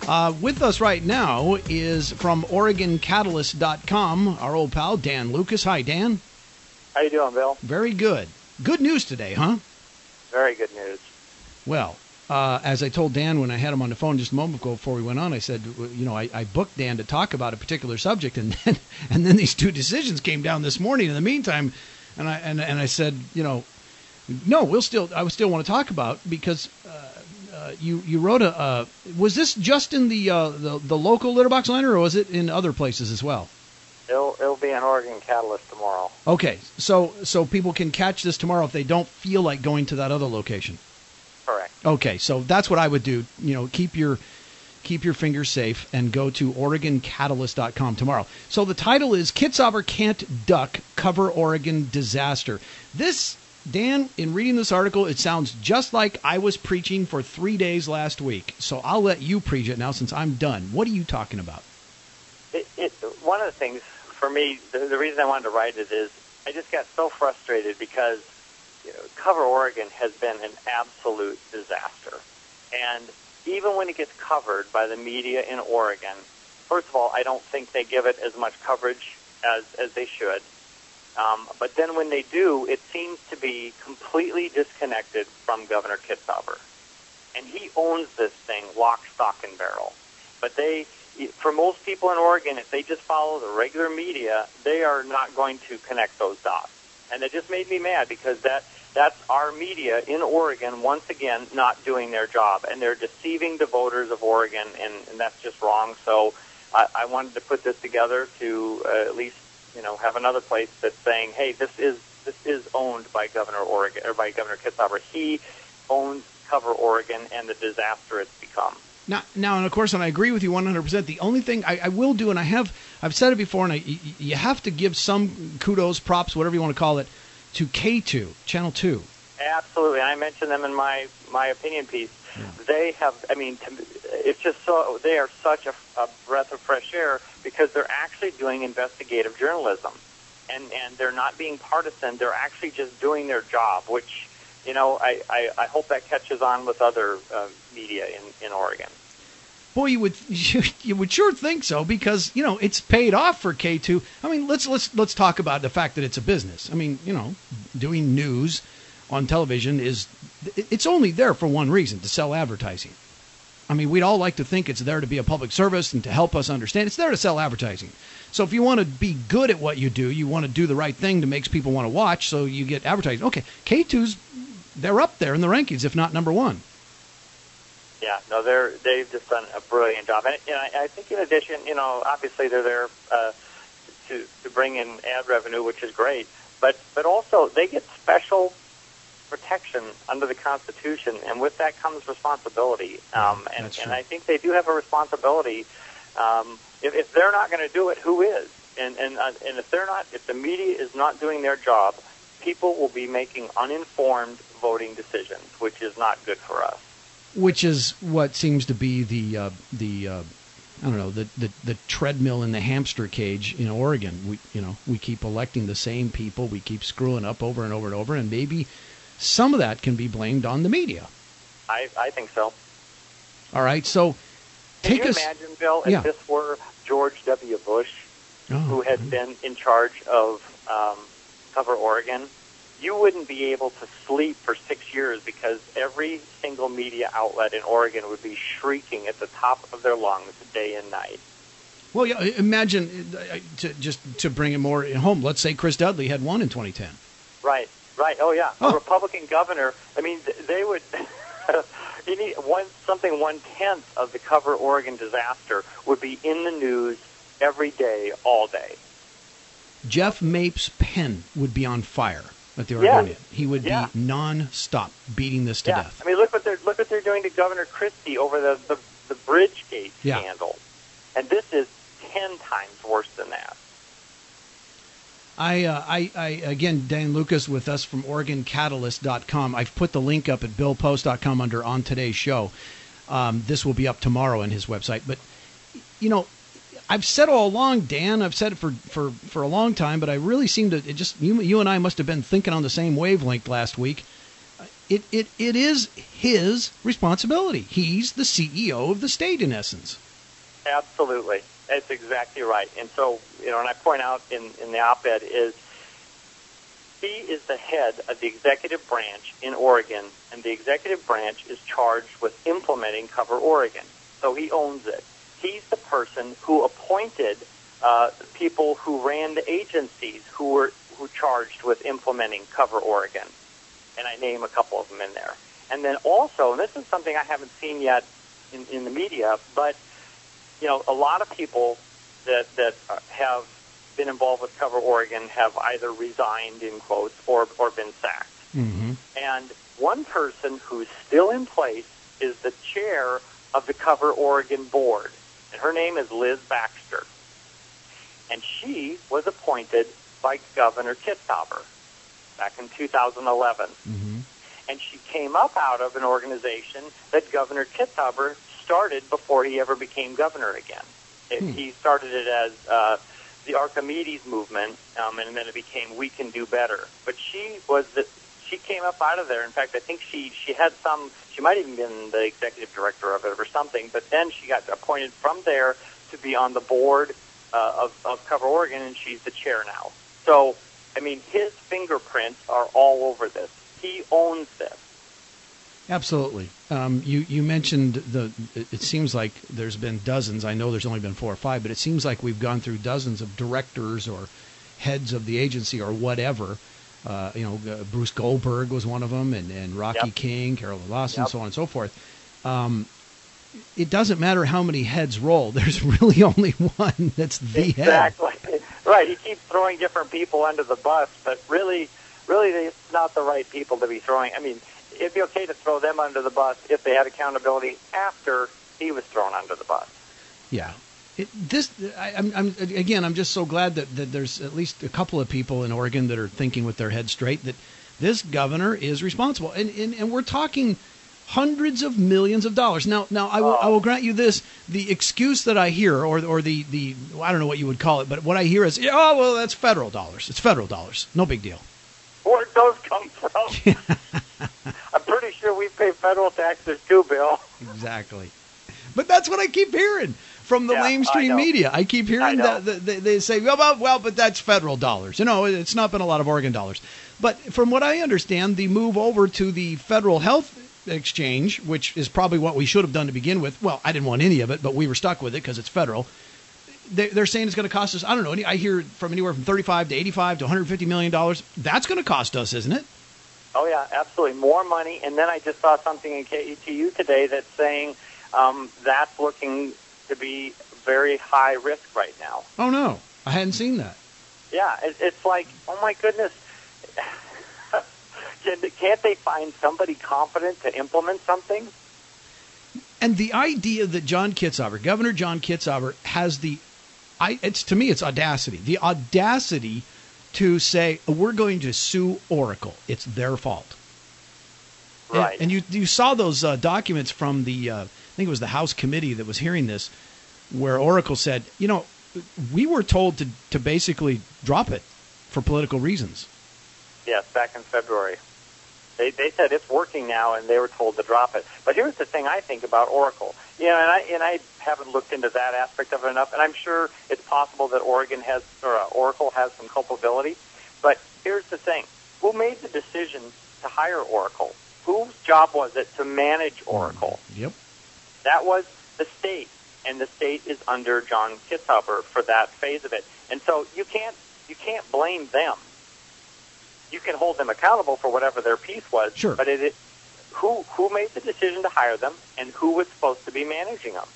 With us right now is from OregonCatalyst.com, our old pal, Dan Lucas. Hi, Dan. How you doing, Bill? Very good. Good news today, huh? Very good news. Well, as I told Dan when I had him on the phone just a moment ago before we went on, I said, I booked Dan to talk about a particular subject, and then these two decisions came down this morning. In the meantime, and I said, no, I would still want to talk about because you wrote was this just in the local Litterbox liner, or was it in other places as well? It'll be an Oregon Catalyst tomorrow. Okay, so people can catch this tomorrow if they don't feel like going to that other location. Correct. Okay, so that's what I would do. Keep your fingers safe and go to OregonCatalyst.com tomorrow. So the title is Kitzhaber Can't Duck, Cover Oregon Disaster. This, Dan, in reading this article, it sounds just like I was preaching for 3 days last week. So I'll let you preach it now since I'm done. What are you talking about? One of the things for me, the reason I wanted to write it is I just got so frustrated because Cover Oregon has been an absolute disaster. And even when it gets covered by the media in Oregon, first of all, I don't think they give it as much coverage as they should. But then when they do, it seems to be completely disconnected from Governor Kitzhaber. And he owns this thing lock, stock, and barrel. But for most people in Oregon, if they just follow the regular media, they are not going to connect those dots. And it just made me mad because that's our media in Oregon, once again, not doing their job. And they're deceiving the voters of Oregon, and that's just wrong. So I wanted to put this together to at least have another place that's saying, hey, this is owned by Governor Oregon or by Governor Kitzhaber. He owns Cover Oregon and the disaster it's become. Now, and of course, and I agree with you 100%. The only thing I will do, and I've said it before, and you have to give some kudos, props, whatever you want to call it, to K2, Channel 2. Absolutely. I mentioned them in my opinion piece. Yeah. They have, it's just so, they are such a breath of fresh air because they're actually doing investigative journalism. And they're not being partisan. They're actually just doing their job, which, I hope that catches on with other media in Oregon. Boy, you would sure think so because it's paid off for K2. Let's talk about the fact that it's a business. Doing news on television it's only there for one reason, to sell advertising. We'd all like to think it's there to be a public service and to help us understand. It's there to sell advertising. So if you want to be good at what you do, you want to do the right thing to make people want to watch, so you get advertising. Okay, K2's they're up there in the rankings, if not number one. Yeah, no, they've just done a brilliant job, and I think in addition, obviously they're there to bring in ad revenue, which is great, but also they get special protection under the Constitution, and with that comes responsibility. And I think they do have a responsibility. If they're not going to do it, who is? And if the media is not doing their job, people will be making uninformed voting decisions, which is not good for us. Which is what seems to be the treadmill in the hamster cage in Oregon. We keep electing the same people. We keep screwing up over and over and over, and maybe some of that can be blamed on the media. I think so. All right, so can you imagine, Bill, if this were George W. Bush, who had been in charge of Cover Oregon? You wouldn't be able to sleep for 6 years because every single media outlet in Oregon would be shrieking at the top of their lungs day and night. Well, yeah, imagine, to bring it more home, let's say Chris Dudley had won in 2010. Right. Oh, yeah. A Republican governor, they would... You need something 1/10 of the Cover Oregon disaster would be in the news every day, all day. Jeff Mapes' pen would be on fire at the Oregonian. He would be non-stop beating this to death. Look what they're doing to Governor Christie over the Bridgegate scandal, and this is 10 times worse than that. I again, Dan Lucas with us from OregonCatalyst.com. I've put the link up at BillPost.com under On Today's Show. This will be up tomorrow on his website. But, I've said all along, Dan, I've said it for a long time, but I really seem to, you and I must have been thinking on the same wavelength last week. it is his responsibility. He's the CEO of the state, in essence. Absolutely. That's exactly right. And so, and I point out in the op-ed is he is the head of the executive branch in Oregon, and the executive branch is charged with implementing Cover Oregon. So he owns it. He's the person who appointed people who ran the agencies who charged with implementing Cover Oregon. And I name a couple of them in there. And then also, and this is something I haven't seen yet in the media, but a lot of people that have been involved with Cover Oregon have either resigned, in quotes, or been sacked. Mm-hmm. And one person who's still in place is the chair of the Cover Oregon board, and her name is Liz Baxter. And she was appointed by Governor Kitzhaber back in 2011. Mm-hmm. And she came up out of an organization that Governor Kitzhaber started before he ever became governor again. He started it as the Archimedes movement, and then it became We Can Do Better. But she came up out of there. In fact, I think she might even been the executive director of it or something, but then she got appointed from there to be on the board of Cover Oregon, and she's the chair now. So, his fingerprints are all over this. He owns this. Absolutely. You mentioned it seems like there's been dozens. I know there's only been 4 or 5, but it seems like we've gone through dozens of directors or heads of the agency or whatever. Bruce Goldberg was one of them, and Rocky King, Carolyn Lawson, so on and so forth. It doesn't matter how many heads roll. There's really only one that's the head. Exactly. Right. He keeps throwing different people under the bus, but really it's not the right people to be throwing. It'd be okay to throw them under the bus if they had accountability after he was thrown under the bus. Yeah. I'm just so glad that there's at least a couple of people in Oregon that are thinking with their heads straight that this governor is responsible. And we're talking hundreds of millions of dollars. Now I will grant you this, the excuse that I hear, or the I don't know what you would call it, but what I hear is, that's federal dollars. It's federal dollars. No big deal. Where'd those come from? I'm pretty sure we pay federal taxes too, Bill. Exactly. But that's what I keep hearing from the lamestream media. I keep hearing that they say, well, but that's federal dollars. It's not been a lot of Oregon dollars. But from what I understand, the move over to the Federal Health Exchange, which is probably what we should have done to begin with. Well, I didn't want any of it, but we were stuck with it because it's federal. They're saying it's going to cost us, I don't know, I hear from anywhere from $35 to $85 to $150 million. That's going to cost us, isn't it? Oh, yeah, absolutely. More money. And then I just saw something in KETU today that's saying that's looking to be very high risk right now. Oh, no. I hadn't seen that. Yeah, it's like, oh, my goodness. Can't they find somebody competent to implement something? And the idea that Governor John Kitzhaber, has to me, it's audacity. The audacity to say, we're going to sue Oracle. It's their fault. Right. And you saw those documents from I think it was the House committee that was hearing this, where Oracle said, we were told to basically drop it for political reasons. Yes, back in February. They said it's working now, and they were told to drop it. But here's the thing I think about Oracle. And I haven't looked into that aspect of it enough, and I'm sure it's possible that Oracle has some culpability. But here's the thing. Who made the decision to hire Oracle? Whose job was it to manage Oracle? Yep. That was the state, and the state is under John Kitzhaber for that phase of it. And so you can't blame them. You can hold them accountable for whatever their piece was. Sure. But who made the decision to hire them, and who was supposed to be managing them?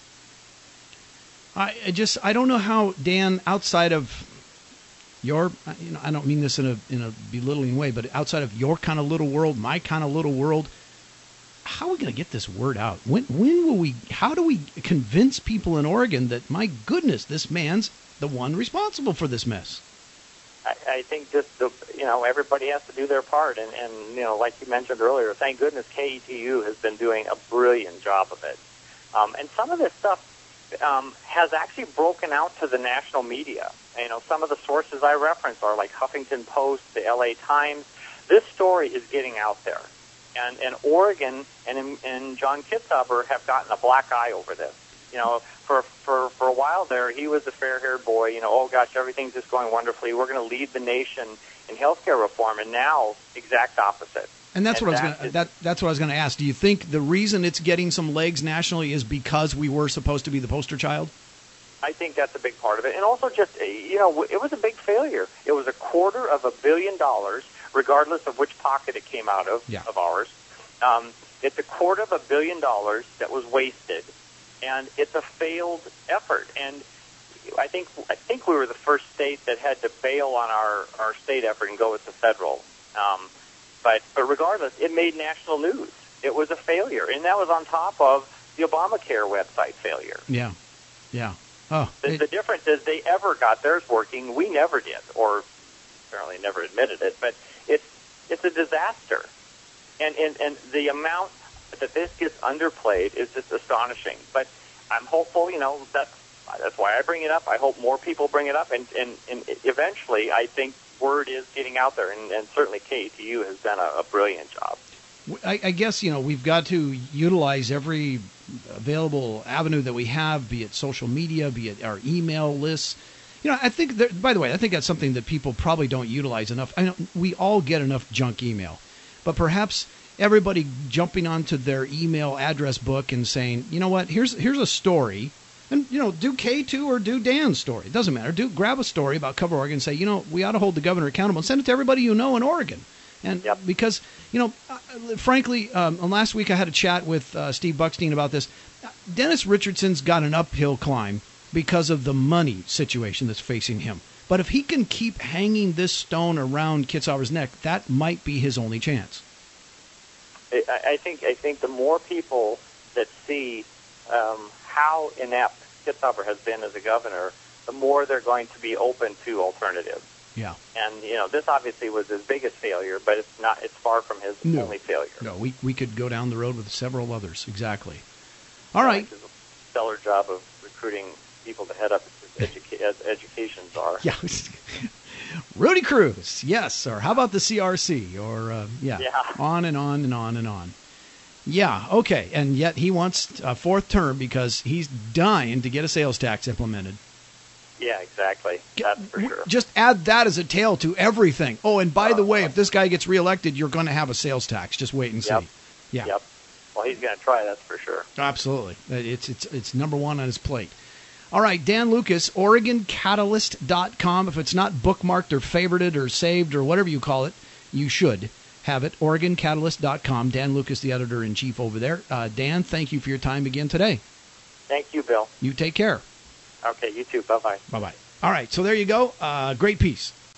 I don't know how, Dan, outside of your, I don't mean this in a belittling way, but outside of your kind of little world, my kind of little world, how are we going to get this word out? When will we? How do we convince people in Oregon that, my goodness, this man's the one responsible for this mess? I think just everybody has to do their part, and like you mentioned earlier, thank goodness KETU has been doing a brilliant job of it. And some of this stuff has actually broken out to the national media. Some of the sources I reference are like Huffington Post, the LA Times. This story is getting out there. And Oregon and John Kitzhaber have gotten a black eye over this. You know, for a while there, he was a fair-haired boy. You know, oh gosh, everything's just going wonderfully. We're going to lead the nation in healthcare reform, and now exact opposite. And that's what I was going to ask. Do you think the reason it's getting some legs nationally is because we were supposed to be the poster child? I think that's a big part of it, and also just it was a big failure. It was $250 million, regardless of which pocket it came out of ours. It's $250 million that was wasted, and it's a failed effort. And I think we were the first state that had to bail on our state effort and go with the federal. But regardless, it made national news. It was a failure, and that was on top of the Obamacare website failure. Yeah. Oh, the difference is they ever got theirs working. We never did, or apparently never admitted it. But it's a disaster, and the amount that this gets underplayed is just astonishing. But I'm hopeful. You know, that's why I bring it up. I hope more people bring it up, and eventually, I think word is getting out there, and certainly KTU has done a brilliant job. I guess, we've got to utilize every available avenue that we have, be it social media, be it our email lists. I think, by the way, I think that's something that people probably don't utilize enough. I know we all get enough junk email, but perhaps everybody jumping onto their email address book and saying, you know what, here's a story, and, do K2 or do Dan's story. It doesn't matter. Grab a story about Cover Oregon and say, we ought to hold the governor accountable and send it to everybody in Oregon. And because, frankly, last week I had a chat with Steve Buckstein about this. Dennis Richardson's got an uphill climb because of the money situation that's facing him. But if he can keep hanging this stone around Kitzhaber's neck, that might be his only chance. I think the more people that see how inept Kitzhaber has been as a governor, the more they're going to be open to alternatives. Yeah. And, this obviously was his biggest failure, but it's far from his only failure. No, we could go down the road with several others. Exactly. All right. He does a stellar job of recruiting people to head up education czar. Yeah. Rudy Cruz, yes. Or how about the CRC? Or, on and on and on and on. Yeah, okay. And yet he wants a fourth term because he's dying to get a sales tax implemented. Yeah, exactly. That's for sure. Just add that as a tail to everything. Oh, and by the way, if this guy gets reelected, you're going to have a sales tax. Just wait and see. Yeah. Yep. Well, he's going to try, that's for sure. Absolutely. It's number one on his plate. All right, Dan Lucas, OregonCatalyst.com. If it's not bookmarked or favorited or saved or whatever you call it, you should have it. OregonCatalyst.com. Dan Lucas, the editor-in-chief over there. Dan, thank you for your time again today. Thank you, Bill. You take care. Okay, you too. Bye-bye. Bye-bye. All right, so there you go. Great piece.